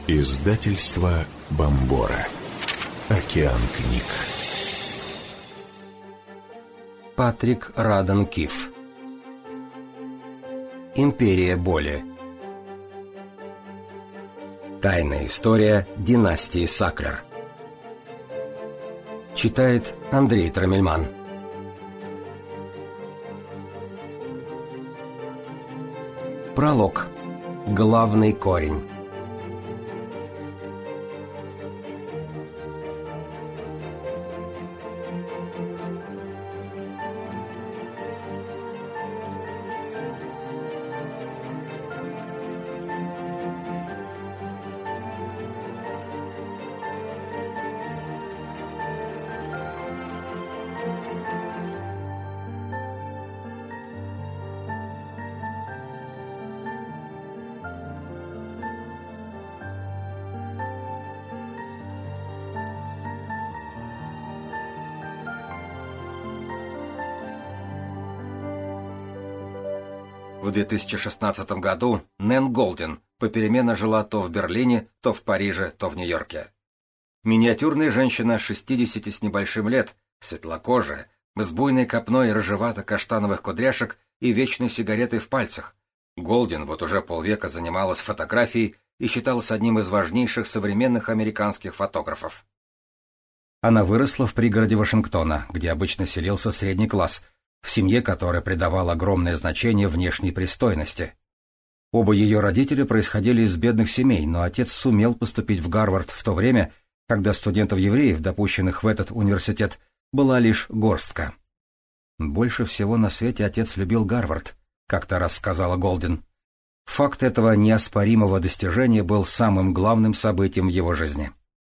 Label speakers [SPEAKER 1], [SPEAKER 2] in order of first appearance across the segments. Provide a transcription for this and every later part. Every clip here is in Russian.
[SPEAKER 1] Издательство Бомбора. Океан книг.
[SPEAKER 2] Патрик Радден Киф. Империя боли. Тайная история династии Саклер. Читает Андрей Трамельман. Пролог. Главный корень. В 2016 году Нэн Голдин попеременно жила то в Берлине, то в Париже, то в Нью-Йорке. Миниатюрная женщина 60 с небольшим лет, светлокожая, с буйной копной рыжевато-каштановых кудряшек и вечной сигаретой в пальцах. Голдин вот уже полвека занималась фотографией и считалась одним из важнейших современных американских фотографов. Она выросла в пригороде Вашингтона, где обычно селился средний класс, в семье, которая придавала огромное значение внешней пристойности. Оба ее родителя происходили из бедных семей, но отец сумел поступить в Гарвард в то время, когда студентов-евреев, допущенных в этот университет, была лишь горстка. «Больше всего на свете отец любил Гарвард», — как-то раз сказала Голдин. Факт этого неоспоримого достижения был самым главным событием в его жизни.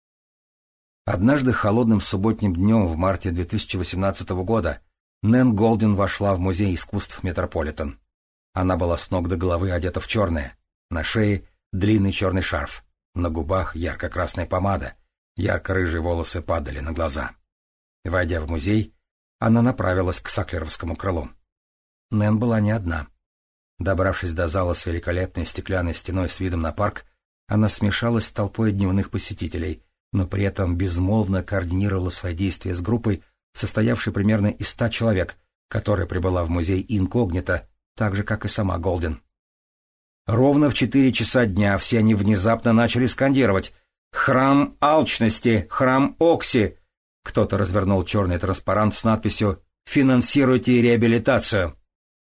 [SPEAKER 2] Однажды холодным субботним днем в марте 2018 года Нэн Голдин вошла в Музей искусств Метрополитен. Она была с ног до головы одета в черное. На шее длинный черный шарф, на губах ярко-красная помада, ярко-рыжие волосы падали на глаза. Войдя в музей, она направилась к Саклеровскому крылу. Нэн была не одна. Добравшись до зала с великолепной стеклянной стеной с видом на парк, она смешалась с толпой дневных посетителей, но при этом безмолвно координировала свои действия с группой, состоявшей примерно из 100 человек, которая прибыла в музей инкогнито, так же, как и сама Голдин. Ровно в 4 часа дня все они внезапно начали скандировать «Храм алчности! Храм Окси!». Кто-то развернул черный транспарант с надписью «Финансируйте реабилитацию!».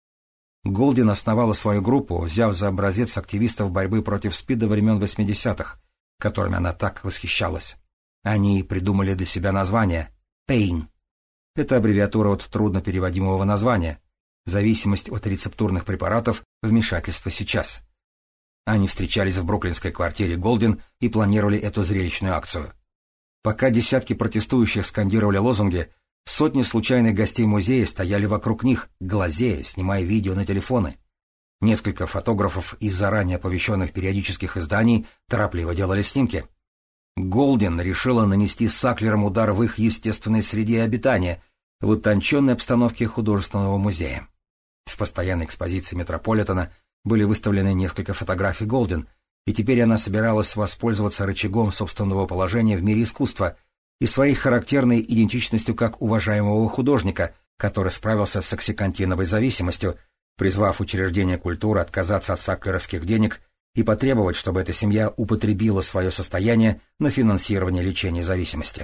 [SPEAKER 2] Голдин основала свою группу, взяв за образец активистов борьбы против СПИДа времен 80-х, которыми она так восхищалась. Они придумали для себя название «Pain». Это аббревиатура от труднопереводимого названия «Зависимость от рецептурных препаратов. Вмешательство сейчас». Они встречались в бруклинской квартире Голдин и планировали эту зрелищную акцию. Пока десятки протестующих скандировали лозунги, сотни случайных гостей музея стояли вокруг них, глазея, снимая видео на телефоны. Несколько фотографов из заранее оповещенных периодических изданий торопливо делали снимки. Голдин решила нанести Саклерам удар в их естественной среде обитания, в утонченной обстановке художественного музея. В постоянной экспозиции Метрополитена были выставлены несколько фотографий Голдин, и теперь она собиралась воспользоваться рычагом собственного положения в мире искусства и своей характерной идентичностью как уважаемого художника, который справился с оксикантиновой зависимостью, призвав учреждения культуры отказаться от саклеровских денег и потребовать, чтобы эта семья употребила свое состояние на финансирование лечения зависимости.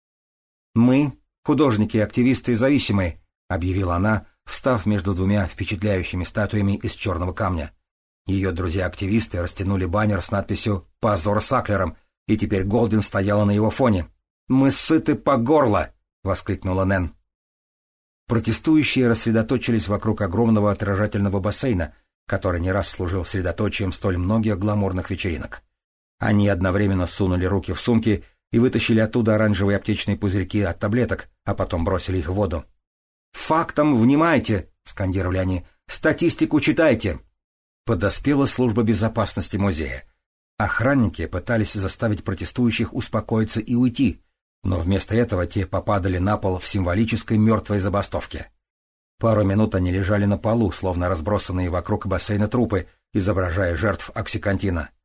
[SPEAKER 2] «Мы, художники и активисты зависимые», — объявила она, встав между двумя впечатляющими статуями из черного камня. Ее друзья-активисты растянули баннер с надписью «Позор Саклерам», и теперь Голдин стояла на его фоне. «Мы сыты по горло!» — воскликнула Нэн. Протестующие рассредоточились вокруг огромного отражательного бассейна, который не раз служил средоточием столь многих гламурных вечеринок. Они одновременно сунули руки в сумки и вытащили оттуда оранжевые аптечные пузырьки от таблеток, а потом бросили их в воду. «Фактам внимайте!» — скандировали они. «Статистику читайте!» Подоспела служба безопасности музея. Охранники пытались заставить протестующих успокоиться и уйти, но вместо этого те попадали на пол в символической мертвой забастовке. Пару минут они лежали на полу, словно разбросанные вокруг бассейна трупы, изображая жертв оксикантина.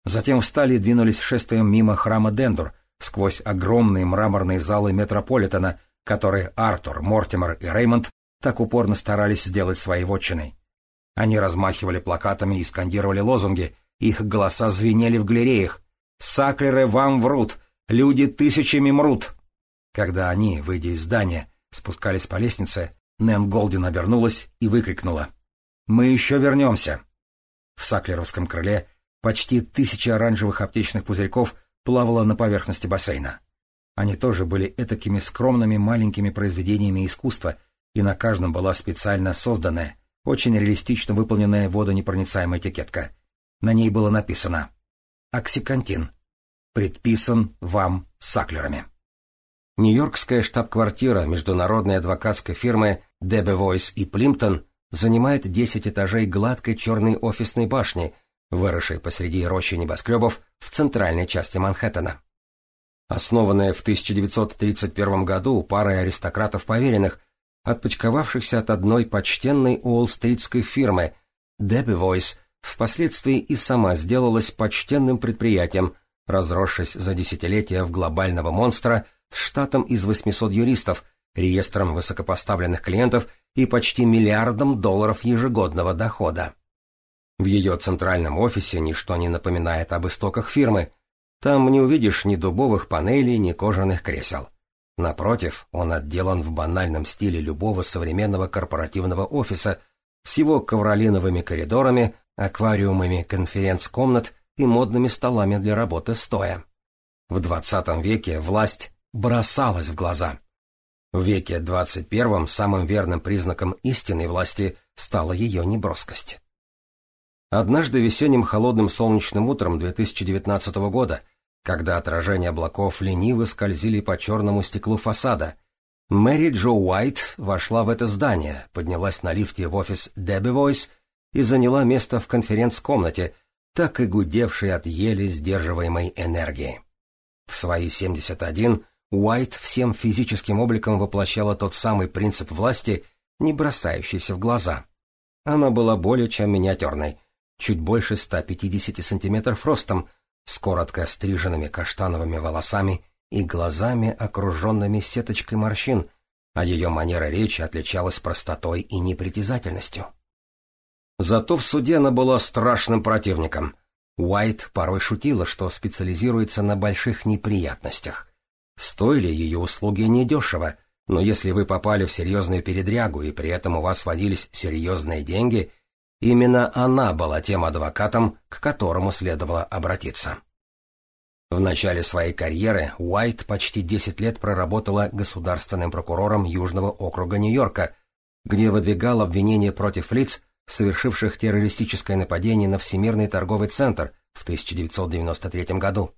[SPEAKER 2] Затем встали и двинулись шествием мимо храма Дендур, сквозь огромные мраморные залы Метрополитена, которые Артур, Мортимер и Реймонд так упорно старались сделать своей вотчиной. Они размахивали плакатами и скандировали лозунги, их голоса звенели в галереях. «Саклеры вам врут! Люди тысячами мрут!» Когда они, выйдя из здания, спускались по лестнице, Нэн Голдин обернулась и выкрикнула: «Мы еще вернемся!» В саклеровском крыле почти 1000 оранжевых аптечных пузырьков плавало на поверхности бассейна. Они тоже были этакими скромными маленькими произведениями искусства, и на каждом была специально созданная, очень реалистично выполненная водонепроницаемая этикетка. На ней было написано: «Оксикантин. Предписан вам саклерами». Нью-Йоркская штаб-квартира международной адвокатской фирмы Debevoise и Plimpton занимает 10 этажей гладкой черной офисной башни, выросшей посреди рощи небоскребов в центральной части Манхэттена. Основанная в 1931 году парой аристократов-поверенных, отпочковавшихся от одной почтенной уолл-стритской фирмы, Debevoise впоследствии и сама сделалась почтенным предприятием, разросшись за десятилетия в глобального монстра с штатом из 800 юристов, реестром высокопоставленных клиентов и почти $1 миллиард ежегодного дохода. В ее центральном офисе ничто не напоминает об истоках фирмы. Там не увидишь ни дубовых панелей, ни кожаных кресел. Напротив, он отделан в банальном стиле любого современного корпоративного офиса с его ковролиновыми коридорами, аквариумами конференц-комнат и модными столами для работы стоя. В 20 веке власть бросалась в глаза. В веке 21 самым верным признаком истинной власти стала ее неброскость. Однажды весенним холодным солнечным утром 2019 года, когда отражения облаков лениво скользили по черному стеклу фасада, Мэри Джо Уайт вошла в это здание, поднялась на лифте в офис Debevoise и заняла место в конференц-комнате, так и гудевшей от еле сдерживаемой энергии. В свои 71 Уайт всем физическим обликом воплощала тот самый принцип власти, не бросающийся в глаза. Она была более чем миниатюрной, чуть больше 150 сантиметров ростом, с коротко стриженными каштановыми волосами и глазами, окруженными сеточкой морщин, а ее манера речи отличалась простотой и непритязательностью. Зато в суде она была страшным противником. Уайт порой шутила, что специализируется на больших неприятностях. Стоили ее услуги недешево, но если вы попали в серьезную передрягу и при этом у вас водились серьезные деньги, именно она была тем адвокатом, к которому следовало обратиться. В начале своей карьеры Уайт почти 10 лет проработала государственным прокурором Южного округа Нью-Йорка, где выдвигала обвинения против лиц, совершивших террористическое нападение на Всемирный торговый центр в 1993 году.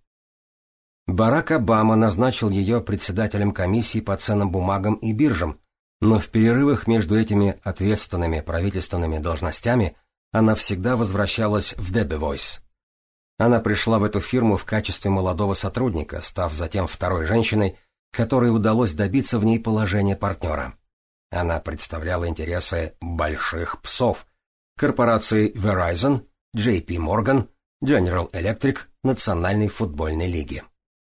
[SPEAKER 2] Барак Обама назначил ее председателем комиссии по ценным бумагам и биржам, но в перерывах между этими ответственными правительственными должностями она всегда возвращалась в Debevoise. Она пришла в эту фирму в качестве молодого сотрудника, став затем второй женщиной, которой удалось добиться в ней положения партнера. Она представляла интересы больших псов, корпораций Verizon, JP Morgan, General Electric, Национальной футбольной лиги.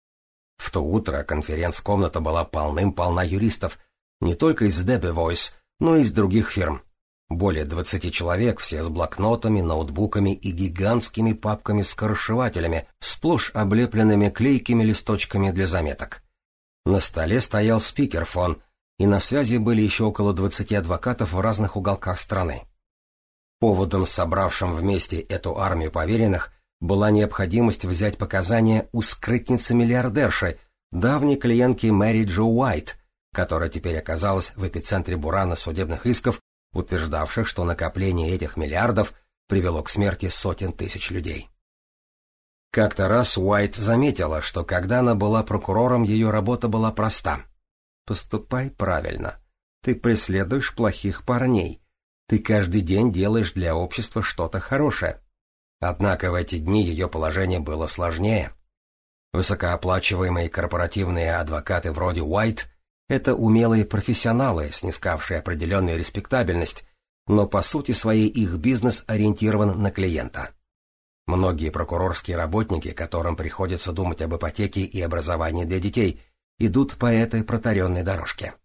[SPEAKER 2] В то утро конференц-комната была полным-полна юристов, не только из Debevoise, но и из других фирм. Более 20 человек, все с блокнотами, ноутбуками и гигантскими папками-скоросшивателями, сплошь облепленными клейкими листочками для заметок. На столе стоял спикерфон, и на связи были еще около 20 адвокатов в разных уголках страны. Поводом, собравшим вместе эту армию поверенных, была необходимость взять показания у скрытницы-миллиардерши, давней клиентки Мэри Джо Уайт, которая теперь оказалась в эпицентре бурана судебных исков, утверждавших, что накопление этих миллиардов привело к смерти сотен тысяч людей. Как-то раз Уайт заметила, что когда она была прокурором, ее работа была проста. «Поступай правильно. Ты преследуешь плохих парней. Ты каждый день делаешь для общества что-то хорошее». Однако в эти дни ее положение было сложнее. Высокооплачиваемые корпоративные адвокаты вроде Уайт — это умелые профессионалы, снискавшие определенную респектабельность, но по сути своей их бизнес ориентирован на клиента. Многие прокурорские работники, которым приходится думать об ипотеке и образовании для детей, идут по этой протаренной дорожке.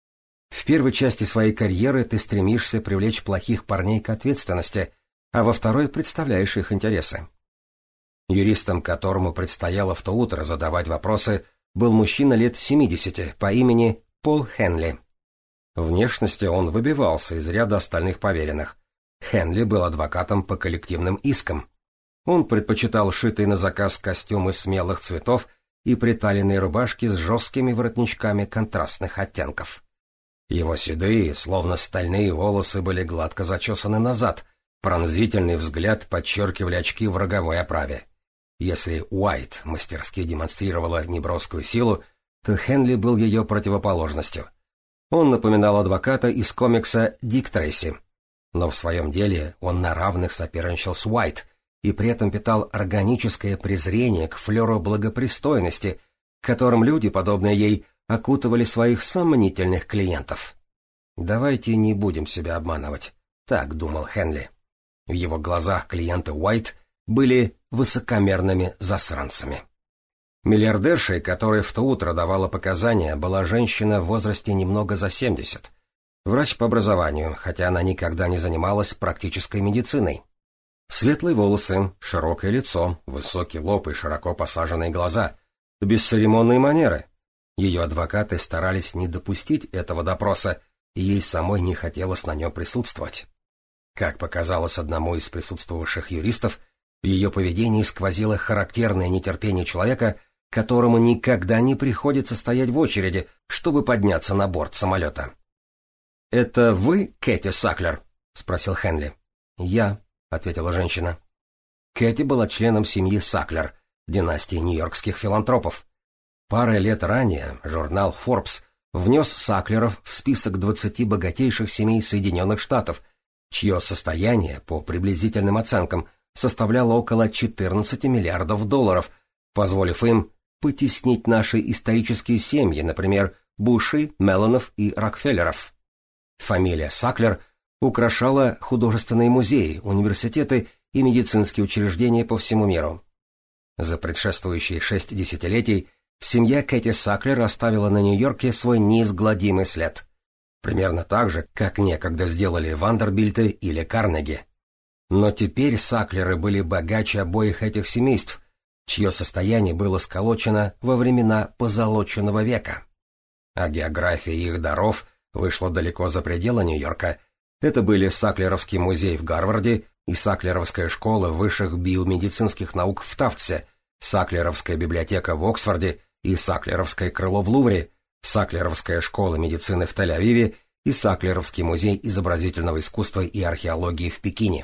[SPEAKER 2] В первой части своей карьеры ты стремишься привлечь плохих парней к ответственности, а во второй представляешь их интересы. Юристом, которому предстояло в то утро задавать вопросы, был мужчина лет 70 по имени Пол Хенли. Внешности он выбивался из ряда остальных поверенных. Хенли был адвокатом по коллективным искам. Он предпочитал шитые на заказ костюмы смелых цветов и приталенные рубашки с жесткими воротничками контрастных оттенков. Его седые, словно стальные волосы были гладко зачесаны назад, пронзительный взгляд подчеркивали очки в роговой оправе. Если Уайт мастерски демонстрировала неброскую силу, то Хенли был ее противоположностью. Он напоминал адвоката из комикса «Дик Трейси». Но в своем деле он на равных соперничал с Уайт и при этом питал органическое презрение к флеру благопристойности, которым люди, подобные ей, окутывали своих сомнительных клиентов. «Давайте не будем себя обманывать», — так думал Хенли. В его глазах клиенты Уайт были высокомерными засранцами. Миллиардершей, которая в то утро давала показания, была женщина в возрасте немного за 70. Врач по образованию, хотя она никогда не занималась практической медициной. Светлые волосы, широкое лицо, высокий лоб и широко посаженные глаза. Бесцеремонные манеры. Ее адвокаты старались не допустить этого допроса, и ей самой не хотелось на нем присутствовать. Как показалось одному из присутствовавших юристов, в ее поведении сквозило характерное нетерпение человека, которому никогда не приходится стоять в очереди, чтобы подняться на борт самолета. «Это вы, Кэти Саклер?» — спросил Хенли. «Я», — ответила женщина. Кэти была членом семьи Саклер, династии нью-йоркских филантропов. Пару лет ранее журнал Forbes внес Саклеров в список 20 богатейших семей Соединенных Штатов, чье состояние, по приблизительным оценкам, составляло около 14 миллиардов долларов, позволив им потеснить наши исторические семьи, например, Буши, Меллонов и Рокфеллеров. Фамилия Саклер украшала художественные музеи, университеты и медицинские учреждения по всему миру. За предшествующие 6 десятилетий семья Кэти Саклер оставила на Нью-Йорке свой неизгладимый след. Примерно так же, как некогда сделали Вандербильты или Карнеги. Но теперь Саклеры были богаче обоих этих семейств, чье состояние было сколочено во времена позолоченного века. А география их даров вышла далеко за пределы Нью-Йорка. Это были Саклеровский музей в Гарварде и Саклеровская школа высших биомедицинских наук в Тафтсе, Саклеровская библиотека в Оксфорде и Саклеровское крыло в Лувре, Саклеровская школа медицины в Тель-Авиве и Саклеровский музей изобразительного искусства и археологии в Пекине.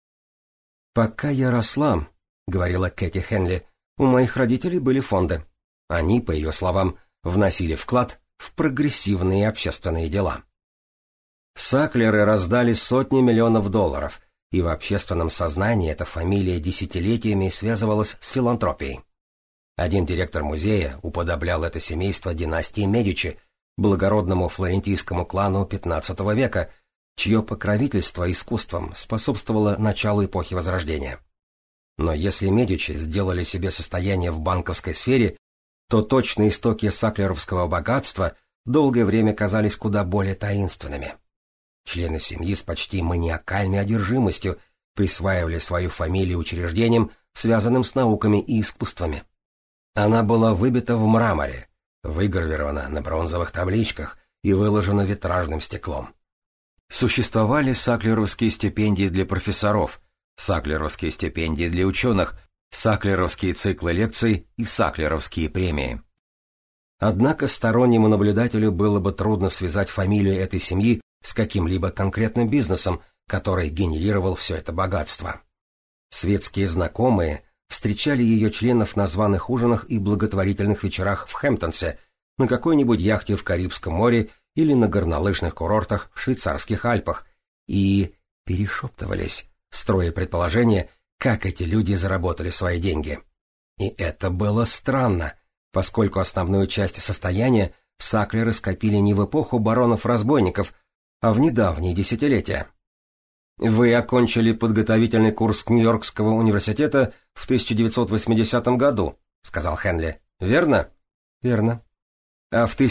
[SPEAKER 2] «Пока я росла, — говорила Кэти Хенли, — у моих родителей были фонды. Они, по ее словам, вносили вклад в прогрессивные общественные дела. Саклеры раздали сотни миллионов долларов, и в общественном сознании эта фамилия десятилетиями связывалась с филантропией. Один директор музея уподоблял это семейство династии Медичи, благородному флорентийскому клану XV века, чье покровительство искусством способствовало началу эпохи Возрождения. Но если Медичи сделали себе состояние в банковской сфере, то точные истоки саклеровского богатства долгое время казались куда более таинственными. Члены семьи с почти маниакальной одержимостью присваивали свою фамилию учреждениям, связанным с науками и искусствами. Она была выбита в мраморе, выгравирована на бронзовых табличках и выложена витражным стеклом. Существовали саклеровские стипендии для профессоров, саклеровские стипендии для ученых, саклеровские циклы лекций и саклеровские премии. Однако стороннему наблюдателю было бы трудно связать фамилию этой семьи с каким-либо конкретным бизнесом, который генерировал все это богатство. Светские знакомые встречали ее членов на званых ужинах и благотворительных вечерах в Хэмптонсе, на какой-нибудь яхте в Карибском море или на горнолыжных курортах в швейцарских Альпах, и перешептывались, строя предположения, как эти люди заработали свои деньги. И это было странно, поскольку основную часть состояния Саклеры скопили не в эпоху баронов-разбойников, а в недавние десятилетия. Вы окончили подготовительный курс Нью-Йоркского университета в 1980 году, сказал Хенли. Верно? Верно. А в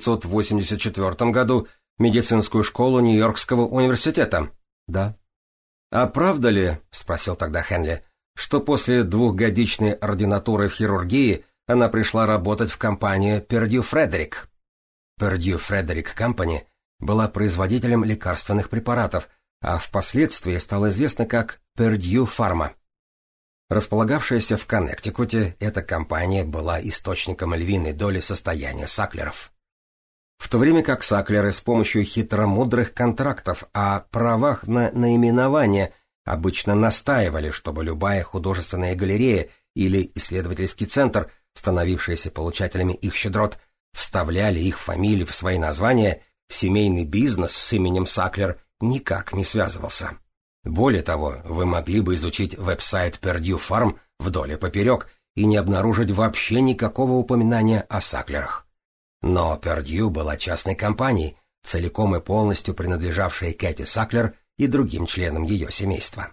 [SPEAKER 2] 1984 году медицинскую школу Нью-Йоркского университета? Да. А правда ли, спросил тогда Хенли, что после двухгодичной ординатуры в хирургии она пришла работать в компанию Purdue Frederick? Purdue Frederick Company была производителем лекарственных препаратов, а впоследствии стало известно как Purdue Pharma. Располагавшаяся в Коннектикуте, эта компания была источником львиной доли состояния Саклеров. В то время как Саклеры с помощью хитромудрых контрактов о правах на наименование обычно настаивали, чтобы любая художественная галерея или исследовательский центр, становившиеся получателями их щедрот, вставляли их фамилии в свои названия, семейный бизнес с именем Саклер никак не связывался. Более того, вы могли бы изучить веб-сайт Purdue Pharma вдоль и поперек и не обнаружить вообще никакого упоминания о Саклерах. Но Purdue была частной компанией, целиком и полностью принадлежавшей Кэти Саклер и другим членам ее семейства.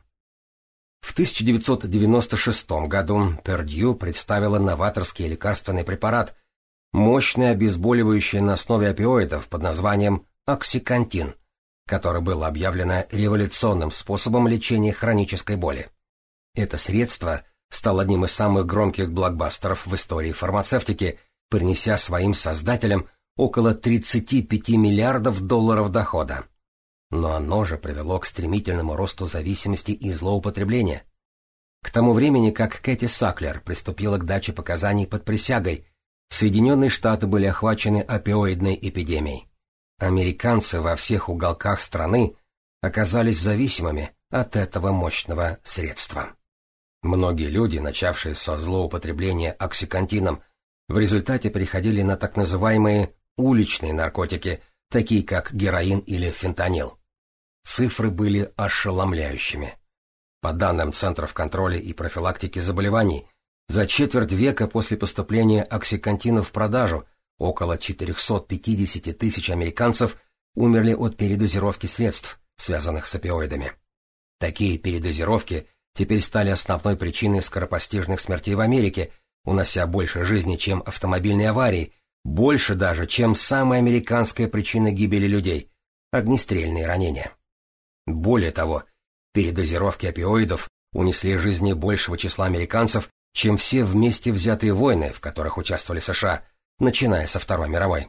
[SPEAKER 2] В 1996 году Purdue представила новаторский лекарственный препарат, мощное обезболивающее на основе опиоидов под названием оксикантин, которое было объявлено революционным способом лечения хронической боли. Это средство стало одним из самых громких блокбастеров в истории фармацевтики, принеся своим создателям около 35 миллиардов долларов дохода. Но оно же привело к стремительному росту зависимости и злоупотребления. К тому времени, как Кэти Саклер приступила к даче показаний под присягой, Соединенные Штаты были охвачены опиоидной эпидемией. Американцы во всех уголках страны оказались зависимыми от этого мощного средства. Многие люди, начавшие со злоупотребления оксикантином, в результате переходили на так называемые уличные наркотики, такие как героин или фентанил. Цифры были ошеломляющими. По данным Центров контроля и профилактики заболеваний, за четверть века после поступления оксикантина в продажу около 450 тысяч американцев умерли от передозировки средств, связанных с опиоидами. Такие передозировки теперь стали основной причиной скоропостижных смертей в Америке, унося больше жизней, чем автомобильные аварии, больше даже, чем самая американская причина гибели людей – огнестрельные ранения. Более того, передозировки опиоидов унесли жизни большего числа американцев, чем все вместе взятые войны, в которых участвовали США, начиная со Второй мировой.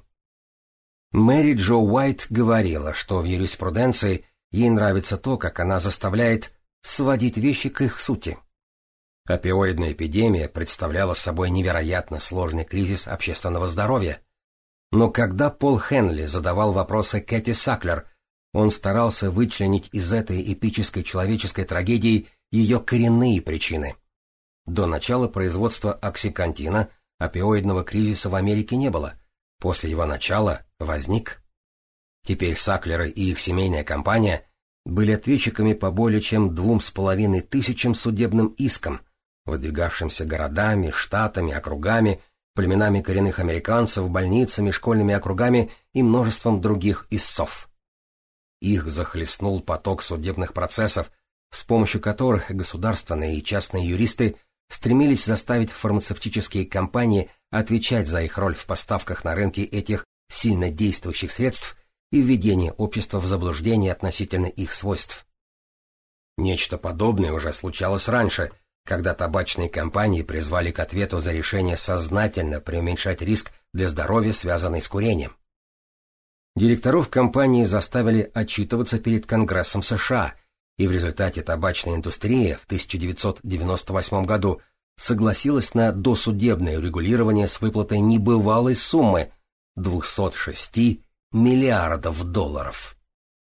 [SPEAKER 2] Мэри Джо Уайт говорила, что в юриспруденции ей нравится то, как она заставляет сводить вещи к их сути. Опиоидная эпидемия представляла собой невероятно сложный кризис общественного здоровья. Но когда Пол Хенли задавал вопросы Кэти Саклер, он старался вычленить из этой эпической человеческой трагедии ее коренные причины. До начала производства оксикантина опиоидного кризиса в Америке не было. После его начала возник. Теперь Саклеры и их семейная компания были ответчиками по более чем 2500 судебным искам, выдвигавшимся городами, штатами, округами, племенами коренных американцев, больницами, школьными округами и множеством других истцов. Их захлестнул поток судебных процессов, с помощью которых государственные и частные юристы стремились заставить фармацевтические компании отвечать за их роль в поставках на рынке этих сильно действующих средств и введении общества в заблуждение относительно их свойств. Нечто подобное уже случалось раньше, когда табачные компании призвали к ответу за решение сознательно преуменьшать риск для здоровья, связанный с курением. Директоров компании заставили отчитываться перед Конгрессом США, и в результате табачная индустрия в 1998 году согласилась на досудебное урегулирование с выплатой небывалой суммы – 206 миллиардов долларов.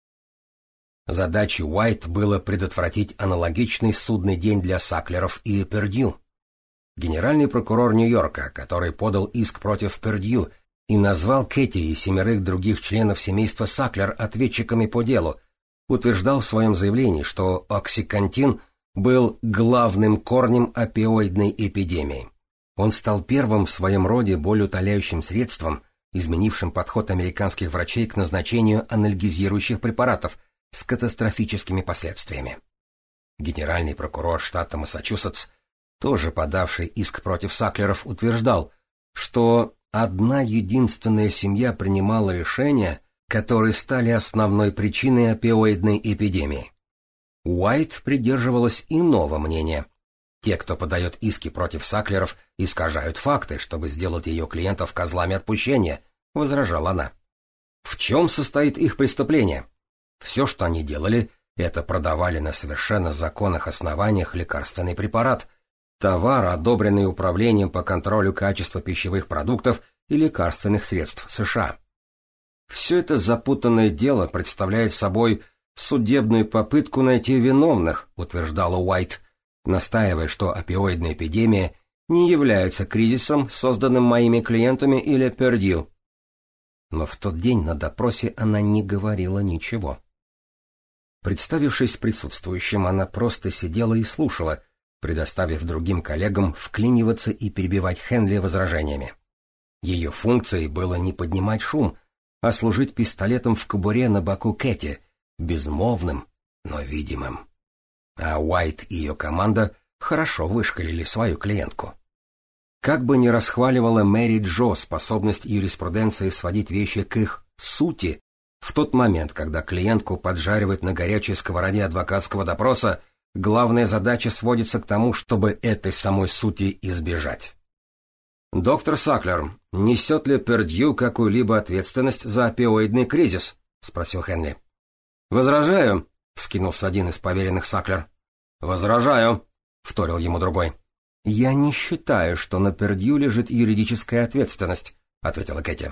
[SPEAKER 2] Задачей Уайт было предотвратить аналогичный судный день для Саклеров и Purdue. Генеральный прокурор Нью-Йорка, который подал иск против Purdue и назвал Кэти и 7 других членов семейства Саклер ответчиками по делу, утверждал в своем заявлении, что оксикантин был главным корнем опиоидной эпидемии. Он стал первым в своем роде болеутоляющим средством, изменившим подход американских врачей к назначению анальгезирующих препаратов, с катастрофическими последствиями. Генеральный прокурор штата Массачусетс, тоже подавший иск против Саклеров, утверждал, что одна единственная семья принимала решения, которые стали основной причиной опиоидной эпидемии. Уайт придерживалась иного мнения. Те, кто подает иски против Саклеров, искажают факты, чтобы сделать ее клиентов козлами отпущения, возражала она. В чем состоит их преступление? Все, что они делали, это продавали на совершенно законных основаниях лекарственный препарат, товар, одобренный Управлением по контролю качества пищевых продуктов и лекарственных средств США. Все это запутанное дело представляет собой судебную попытку найти виновных, утверждала Уайт, настаивая, что опиоидная эпидемия не является кризисом, созданным моими клиентами или Пердью. Но в тот день на допросе она не говорила ничего. Представившись присутствующим, она просто сидела и слушала, предоставив другим коллегам вклиниваться и перебивать Хенли возражениями. Ее функцией было не поднимать шум, а служить пистолетом в кобуре на боку Кэти, безмолвным, но видимым. А Уайт и ее команда хорошо вышкалили свою клиентку. Как бы ни расхваливала Мэри Джо способность юриспруденции сводить вещи к их сути, в тот момент, когда клиентку поджаривают на горячей сковороде адвокатского допроса, главная задача сводится к тому, чтобы этой самой сути избежать. «Доктор Саклер, несет ли Пердью какую-либо ответственность за опиоидный кризис?» — спросил Хенли. «Возражаю», — вскинулся один из поверенных Саклер. «Возражаю», — вторил ему другой. «Я не считаю, что на Пердью лежит юридическая ответственность», — ответила Кэти.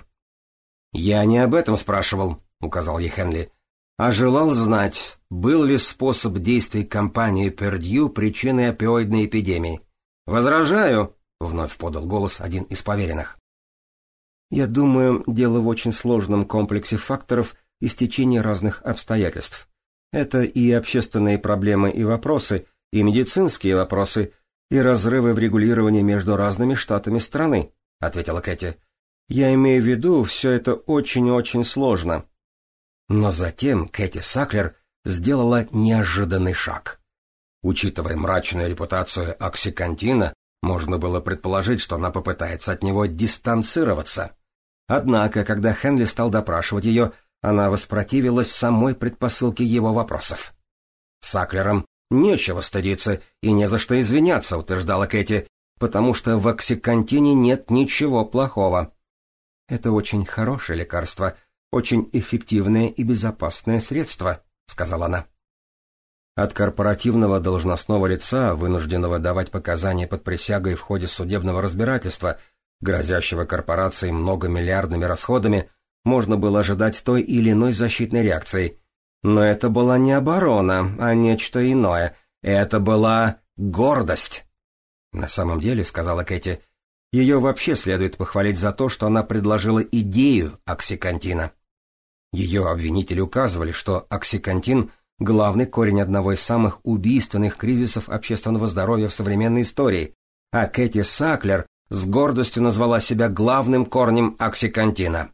[SPEAKER 2] «Я не об этом спрашивал», — указал ей Хенли, «а желал знать, был ли способ действий компании Пердью причиной опиоидной эпидемии». «Возражаю», — вновь подал голос один из поверенных. «Я думаю, дело в очень сложном комплексе факторов и стечении разных обстоятельств. Это и общественные проблемы и вопросы, и медицинские вопросы, и разрывы в регулировании между разными штатами страны», — ответила Кэти. «Я имею в виду, все это очень-очень сложно». Но затем Кэти Саклер сделала неожиданный шаг. Учитывая мрачную репутацию оксикантина, можно было предположить, что она попытается от него дистанцироваться. Однако, когда Хенли стал допрашивать ее, она воспротивилась самой предпосылке его вопросов. «Саклерам нечего стыдиться и не за что извиняться», — утверждала Кэти, «потому что в оксикантине нет ничего плохого». «Это очень хорошее лекарство, очень эффективное и безопасное средство», — сказала она. От корпоративного должностного лица, вынужденного давать показания под присягой в ходе судебного разбирательства, грозящего корпорации многомиллиардными расходами, можно было ожидать той или иной защитной реакции. Но это была не оборона, а нечто иное. Это была гордость. «На самом деле, — сказала Кэти, — ее вообще следует похвалить за то, что она предложила идею оксикантина». Ее обвинители указывали, что оксикантин — главный корень одного из самых убийственных кризисов общественного здоровья в современной истории, а Кэти Саклер с гордостью назвала себя главным корнем оксикантина.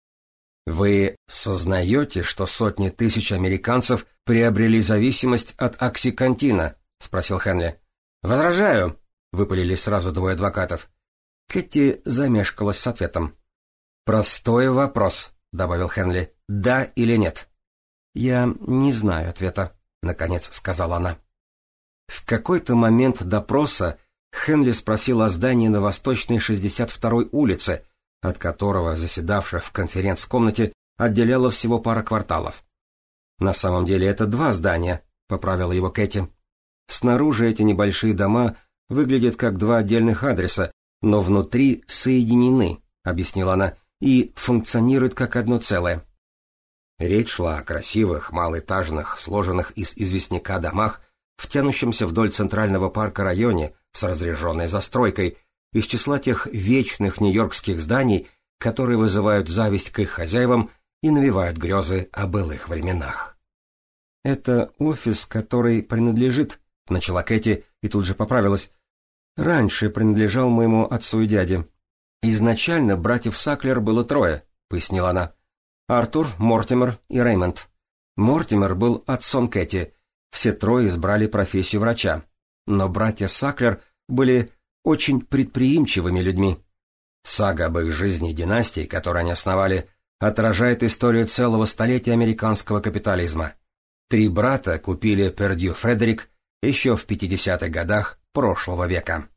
[SPEAKER 2] «Вы сознаете, что сотни тысяч американцев приобрели зависимость от оксикантина?» — спросил Хенли. «Возражаю», — выпалили сразу двое адвокатов. Кэти замешкалась с ответом. «Простой вопрос», — добавил Хенли. «Да или нет?» «Я не знаю ответа», — наконец сказала она. В какой-то момент допроса Хенли спросил о здании на Восточной 62-й улице, от которого заседавших в конференц-комнате отделяло всего пара кварталов. «На самом деле это два здания», — поправила его Кэти. «Снаружи эти небольшие дома выглядят как два отдельных адреса, но внутри соединены», — объяснила она, — «и функционируют как одно целое». Речь шла о красивых, малоэтажных, сложенных из известняка домах, в тянущемся вдоль Центрального парка районе с разряженной застройкой, из числа тех вечных нью-йоркских зданий, которые вызывают зависть к их хозяевам и навевают грезы о былых временах. «Это офис, который принадлежит», — начала Кэти и тут же поправилась, — «раньше принадлежал моему отцу и дяде. Изначально братьев Саклер было трое», — пояснила она. «Артур, Мортимер и Реймонд. Мортимер был отцом Кэти, все трое избрали профессию врача, но братья Саклер были очень предприимчивыми людьми. Сага об их жизни и династии, которую они основали, отражает историю целого столетия американского капитализма. 3 брата купили Пердью Фредерик еще в 50-х годах прошлого века.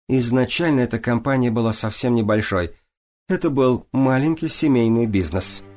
[SPEAKER 2] Изначально эта компания была совсем небольшой. Это был маленький семейный бизнес.